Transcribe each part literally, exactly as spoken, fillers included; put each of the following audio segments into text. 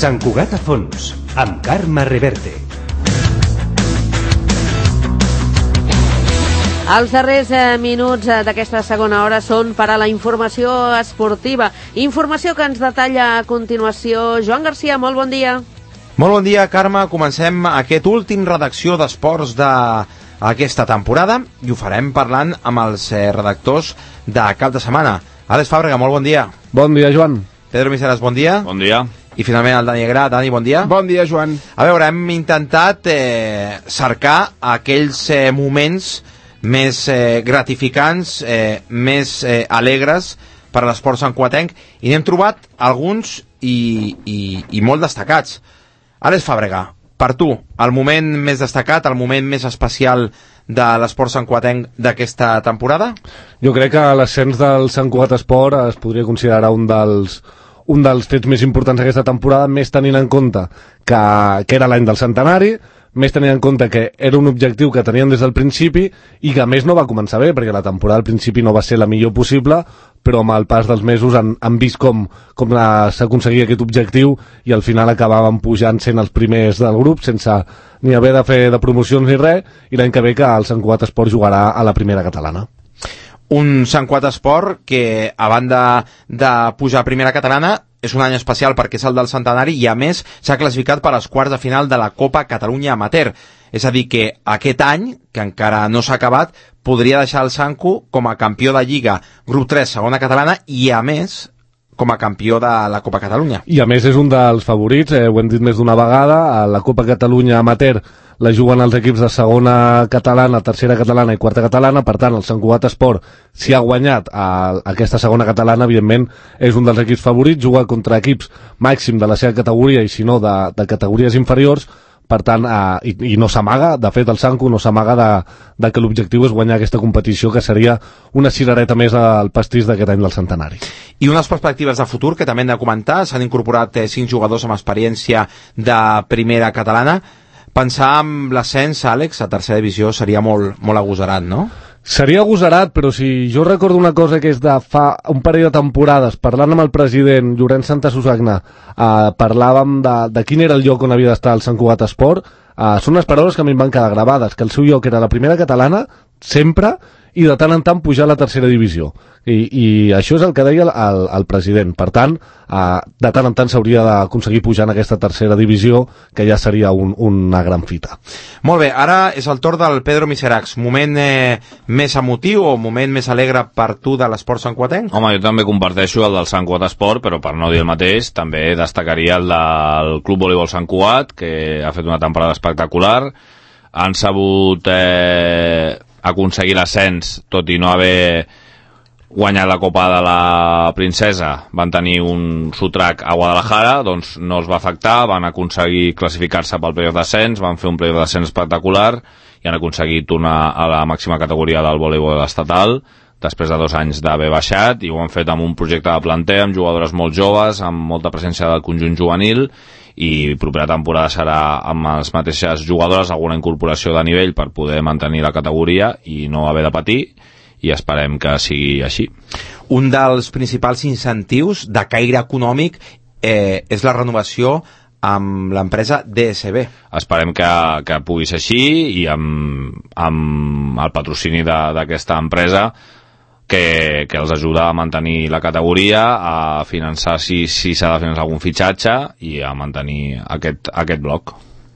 Sant Cugat a fons, amb Carme Reverte. Els darrers eh, minuts eh, d'aquesta segona hora són per a la informació esportiva. Informació que ens detalla a continuació Joan Garcia. Molt bon dia. Molt bon dia, Carme. Comencem aquest últim redacció d'esports d'aquesta temporada i ho farem parlant amb els eh, redactors de cap de setmana. Àlex Fàbrega, molt bon dia. Bon dia, Joan. Pedro Miseras, bon dia. Bon dia. I finalment el Dani Aguilar. Dani, bon dia. Bon dia, Joan. A veure, hem intentat eh, cercar aquells eh, moments més eh, gratificants, eh, més eh, alegres per a l'esport santcugatenc, i n'hem trobat alguns i, i, i molt destacats. Àlex Fàbrega, per tu, el moment més destacat, el moment més especial de l'esport santcugatenc d'aquesta temporada? Jo crec que l'ascens del Sant Cugat Esport es podria considerar un dels, un dels fets més importants d'aquesta temporada, més tenint en compte que, que era l'any del centenari, més tenint en compte que era un objectiu que tenien des del principi i que a més no va començar bé, perquè la temporada al principi no va ser la millor possible, però amb el pas dels mesos han, han vist com, com s'aconseguia aquest objectiu i al final acabaven pujant sent els primers del grup sense ni haver de fer de promocions ni res, i l'any que ve que el Sant Cugat Esport jugarà a la primera catalana. Un Sant Cugat Esport que, a banda de pujar a primera catalana, és un any especial perquè és el del centenari i a més s'ha classificat per als quarts de final de la Copa Catalunya Amateur. És a dir que aquest any, que encara no s'ha acabat, podria deixar el Sancu com a campió de Lliga grup tres segona catalana i a més com a campió de la Copa Catalunya. I a més és un dels favorits, eh, ho hem dit més d'una vegada, a la Copa Catalunya Amateur la juguen els equips de segona catalana, tercera catalana i quarta catalana, per tant el Sant Cugat Esport, si ha guanyat a aquesta segona catalana, evidentment és un dels equips favorits, juga contra equips màxim de la seva categoria i si no de, de categories inferiors, per tant, eh, i, i no s'amaga, de fet el Sancu no s'amaga de, de que l'objectiu és guanyar aquesta competició, que seria una cirereta més al pastís d'aquest any del centenari. I unes perspectives de futur que també hem de comentar, s'han incorporat eh, cinc jugadors amb experiència de primera catalana. Pensar en l'ascens, Àlex, a tercera divisió seria molt, molt agosarat, no? Seria agosarat, però si jo recordo una cosa que és de fa un parell de temporades, parlant amb el president Llorenç Santasusagna, eh, parlàvem de, de quin era el lloc on havia d'estar el Sant Cugat Esport. Eh, són unes paraules que a mi em van quedar gravades, que el seu lloc era la primera catalana, sempre, i de tant en tant pujar a la tercera divisió. I, i això és el que deia el, el, el president. Per tant, eh, de tant en tant s'hauria d'aconseguir pujar en aquesta tercera divisió, que ja seria un, una gran fita. Molt bé, ara és el torn del Pedro Miseracs. Moment eh, més emotiu o moment més alegre per tu de l'esport santcugatenc? Home, jo també comparteixo el del Sant Cugat Esport, però per no dir el mateix, també destacaria el del Club Voleibol Sant Cugat, que ha fet una temporada espectacular. Han sabut eh, aconseguir l'ascens, tot i no haver guanyat la Copa de la Princesa. Van tenir un sotrac a Guadalajara, doncs no els va afectar, van aconseguir classificar-se pel playoff d'ascens, van fer un playoff d'ascens espectacular i han aconseguit tornar a la màxima categoria del voleibol estatal després de dos anys d'haver baixat, i ho han fet amb un projecte de planter, amb jugadores molt joves, amb molta presència del conjunt juvenil, i propera temporada serà amb les mateixes jugadores, alguna incorporació de nivell per poder mantenir la categoria i no haver de patir, i esperem que sigui així. Un dels principals incentius de caire econòmic eh, és la renovació amb l'empresa D S B. Esperem que, que pugui ser així, i amb, amb el patrocini d'aquesta empresa que, que els ajuda a mantenir la categoria, a finançar si si s'ha de finançar algun fitxatge i a mantenir aquest, aquest bloc.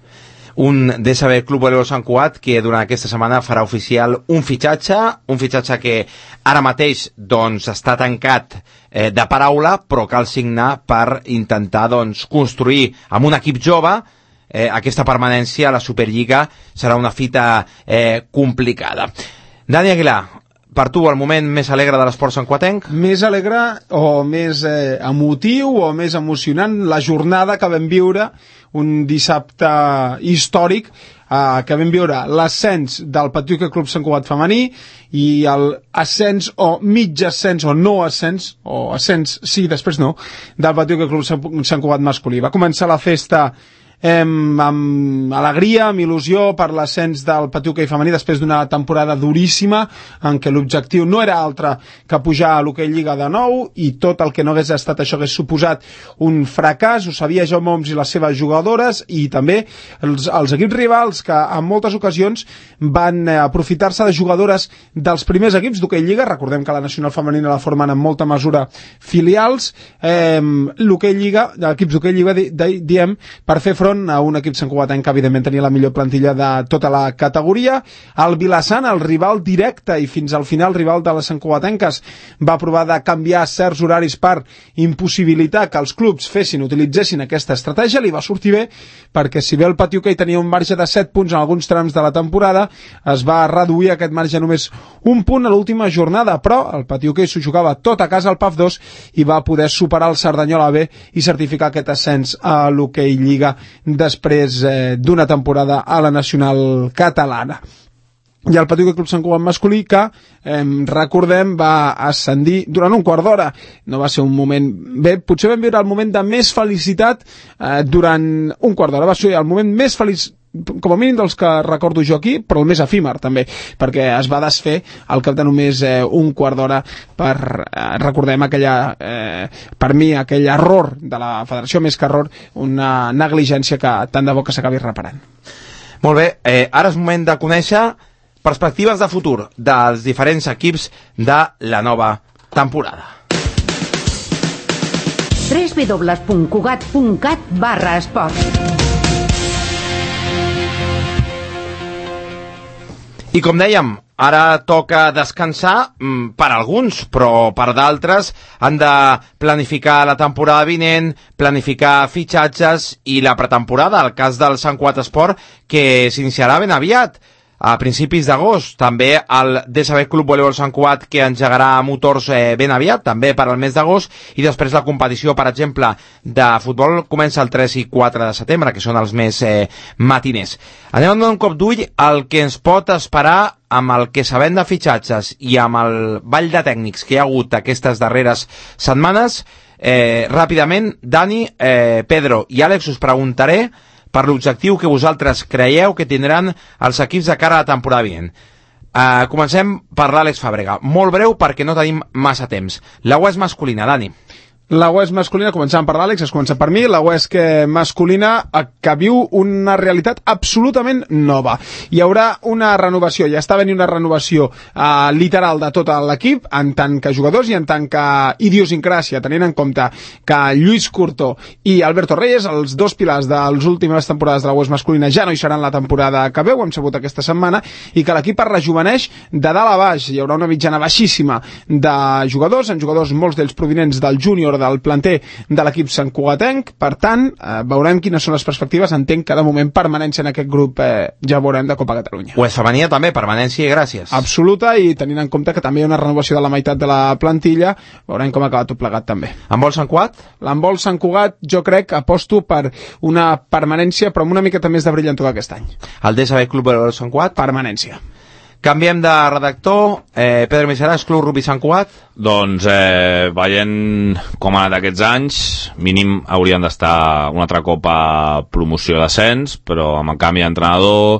Un D S B Club Voleibol Sant Cugat que durant aquesta setmana farà oficial un fitxatge, un fitxatge que ara mateix doncs està tancat eh, de paraula, però cal signar per intentar doncs construir amb un equip jove eh, aquesta permanència a la Superliga. Serà una fita eh, complicada. Dani Aguilar, per tu el moment més alegre de l'esport santcugatenc? Més alegre o més eh, emotiu o més emocionant, la jornada que vam viure un dissabte històric, eh, que vam viure l'ascens del Patiuca Club Sant Cugat femení i l'ascens o mig ascens o no ascens, o ascens sí, després no, del Patiuca Club Sant Cugat masculí. Va començar la festa eh, amb alegria, amb il·lusió per l'ascens del Patí Hoquei femení després d'una temporada duríssima en què l'objectiu no era altre que pujar a l'Hoquei Lliga de nou, i tot el que no hagués estat això hagués suposat un fracàs. Ho sabia Jaume Oms i les seves jugadores, i també els, els equips rivals que en moltes ocasions van eh, aprofitar-se de jugadores dels primers equips d'Hoquei Lliga. Recordem que la nacional femenina la formen en molta mesura filials. eh, l'Hoquei Lliga, equips d'Hoquei Lliga di, di, diem, per fer front a un equip santcugatenc que evidentment tenia la millor plantilla de tota la categoria. El Vilassana, el rival directe i fins al final rival de les santcugatenques, va provar de canviar certs horaris per impossibilitar que els clubs fessin, utilitzessin aquesta estratègia. Li va sortir bé, perquè si bé el Patí Hoquei tenia un marge de set punts en alguns trams de la temporada, es va reduir aquest marge només un punt a l'última jornada, però el Patí Hoquei s'ho jugava tot a casa al P A F dos i va poder superar el Cerdanyola B i certificar aquest ascens a l'Hoquei Lliga després eh, d'una temporada a la nacional catalana. I el Patí Hoquei Club Sant Cugat masculí que, eh, recordem, va ascendir durant un quart d'hora. No va ser un moment... Bé, potser vam viure el moment de més felicitat eh, durant un quart d'hora. Va ser el moment més feliç, com a mínim dels que recordo jo aquí, però el més efímer també, perquè es va desfer al cap de només eh, un quart d'hora per, eh, recordem aquella, eh, per mi, aquell error de la federació, més que error, una negligència que tant de bo que s'acabi reparant. Molt bé, eh, ara és moment de conèixer perspectives de futur dels diferents equips de la nova temporada. w w w punt cugat punt cat barra esport. I com dèiem, ara toca descansar per alguns, però per d'altres han de planificar la temporada vinent, planificar fitxatges i la pretemporada, el cas del Sant Cugat Esport, que s'iniciarà ben aviat, a principis d'agost. També el D S B Club Voleibol Sant Cugat, que engegarà motors eh, ben aviat, també per al mes d'agost, i després la competició, per exemple, de futbol comença el tres i quatre de setembre, que són els més eh, matiners. Anem a donar un cop d'ull al que ens pot esperar amb el que sabem de fitxatges i amb el ball de tècnics que hi ha hagut aquestes darreres setmanes. Eh, ràpidament, Dani, eh, Pedro i Àlex, us preguntaré per l'objectiu que vosaltres creieu que tindran els equips de cara a la temporada vinent. Uh, comencem per l'Àlex Fàbrega. Molt breu perquè no tenim massa temps. La U E S masculina, Dani. La U E S masculina, començant per l'Àlex, es comença per mi, la U E S que masculina que viu una realitat absolutament nova. Hi haurà una renovació, ja està venint una renovació eh, literal de tot l'equip, en tant que jugadors i en tant que idiosincràsia, tenint en compte que Lluís Curto i Alberto Reyes, els dos pilars de les últimes temporades de la U E S masculina, ja no hi seran la temporada que ve, ho hem sabut aquesta setmana, i que l'equip es rejuveneix de dalt a baix. Hi haurà una mitjana baixíssima de jugadors, en jugadors molts d'ells provinents del júnior del planter de l'equip santcugatenc. Per tant, eh, veurem quines són les perspectives. Entenc que de moment permanència en aquest grup eh, ja veurem de Copa Catalunya. U E S femenia també, permanència i gràcies. Absoluta, i tenint en compte que també hi ha una renovació de la meitat de la plantilla, veurem com ha acabat tot plegat també. Handbol Sant Cugat? L'handbol Sant Cugat, jo crec, aposto per una permanència, però amb una miqueta més de brillantor aquest any. El D S B Club Voleibol Sant Cugat? Permanència. Canviem de redactor. eh, Pedro Miseràs, Club Rugby Sant Cugat. Doncs eh, veient com ha anat aquests anys, mínim haurien d'estar un altre cop a promoció d'ascens, però amb el canvi d'entrenador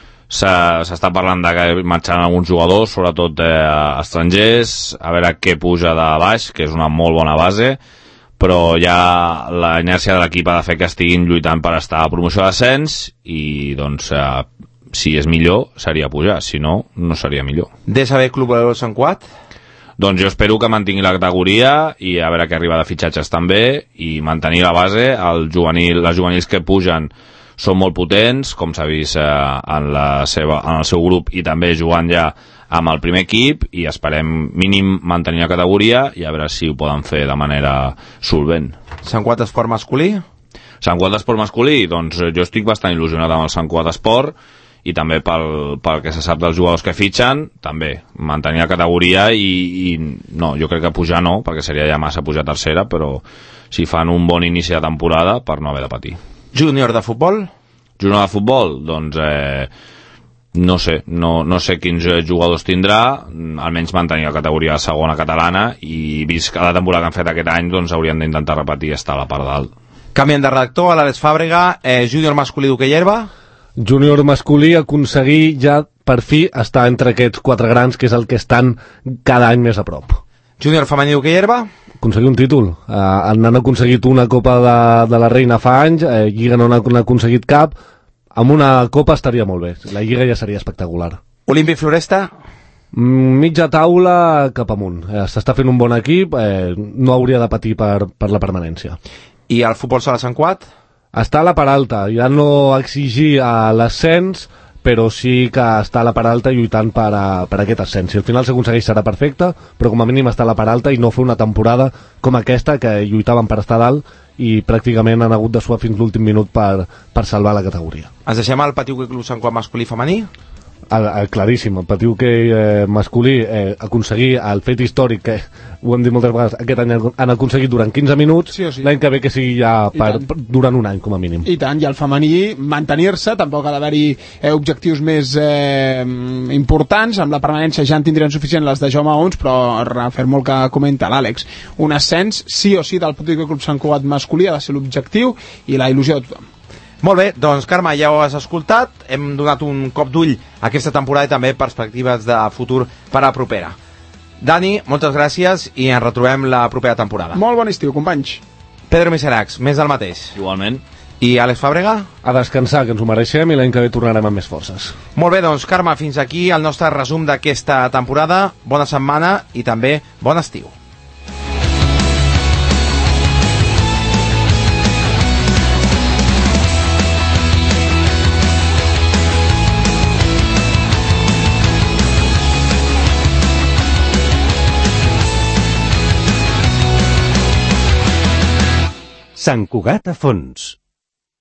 s'està parlant de que marxaran alguns jugadors, sobretot eh, estrangers, a veure què puja de baix, que és una molt bona base, però ja la inèrcia de l'equip ha de fer que estiguin lluitant per estar a promoció d'ascens, i doncs eh, si és millor seria pujar, si no, no seria millor. D S B Club Voleibol Sant Cugat? Doncs jo espero que mantingui la categoria i a veure què arriba de fitxatges també, i mantenir la base. El juvenil, les juvenils que pugen són molt potents, com s'ha vist eh, en, la seva, en el seu grup, i també jugant ja amb el primer equip, i esperem mínim mantenir la categoria i a veure si ho poden fer de manera solvent. Sant Cugat Esport masculí? Sant Cugat Esport masculí, doncs jo estic bastant il·lusionat amb el Sant Cugat Esport, i també pel, pel que se sap dels jugadors que fitxen, també mantenir la categoria, i, i no, jo crec que pujar no, perquè seria ja massa pujar a tercera, però si fan un bon inici de temporada per no haver de patir. Júnior de futbol? Júnior de futbol, doncs eh, no sé, no, no sé quins jugadors tindrà, almenys mantenir la categoria segona catalana, i vist que la temporada que han fet aquest any, doncs haurien d'intentar repetir i estar a la part dalt. Canviem de redactor a l'Àlex Fàbrega, eh, júnior masculí d'hoquei herba. Júnior masculí aconseguir ja per fi estar entre aquests quatre grans, que és el que estan cada any més a prop. Júnior femení d'hoquei herba. Aconseguir un títol. Uh, han aconseguit una Copa de, de la Reina fa anys, eh, Lliga no n'han aconseguit cap. Amb una Copa estaria molt bé. La Lliga ja seria espectacular. Olímpic Floresta. Mm, mitja taula cap amunt. Eh, S'està fent un bon equip, eh, no hauria de patir per, per la permanència. I el futbol sala Sant Cugat? Està a la part alta. Ja no exigir a l'ascens, però sí que està a la part alta lluitant per, a, per aquest ascens. Si al final s'aconsegueix serà perfecte, però com a mínim està a la part alta i no fer una temporada com aquesta, que lluitaven per estar dalt i pràcticament han hagut de suar fins l'últim minut per, per salvar la categoria. Ens deixem al Patí Hoquei Club Sant Cugat masculí i femení? El, el claríssim, el Patí Hoquei eh, masculí eh, aconseguir el fet històric que ho hem dit moltes vegades, aquest any han aconseguit durant quinze minuts, sí sí. L'any que ve que sigui ja per, per, durant un any com a mínim. I tant, i el femení mantenir-se, tampoc ha d'haver-hi eh, objectius més eh, importants, amb la permanència ja en tindrien suficient les de Jaume Ons, però refermo el que comenta l'Àlex, un ascens sí o sí del Patí Hoquei Club Sant Cugat masculí ha de ser l'objectiu i la il·lusió de tothom. Molt bé, doncs Carme, ja ho has escoltat, hem donat un cop d'ull a aquesta temporada i també perspectives de futur per a la propera. Dani, moltes gràcies i ens retrobem la propera temporada. Molt bon estiu, companys. Pedro Miseracs, més del mateix. Igualment. I Àlex Fàbrega? A descansar, que ens ho mereixem i l'any que ve tornarem amb més forces. Molt bé, doncs Carme, fins aquí el nostre resum d'aquesta temporada. Bona setmana i també bon estiu. Sant Cugat a fons.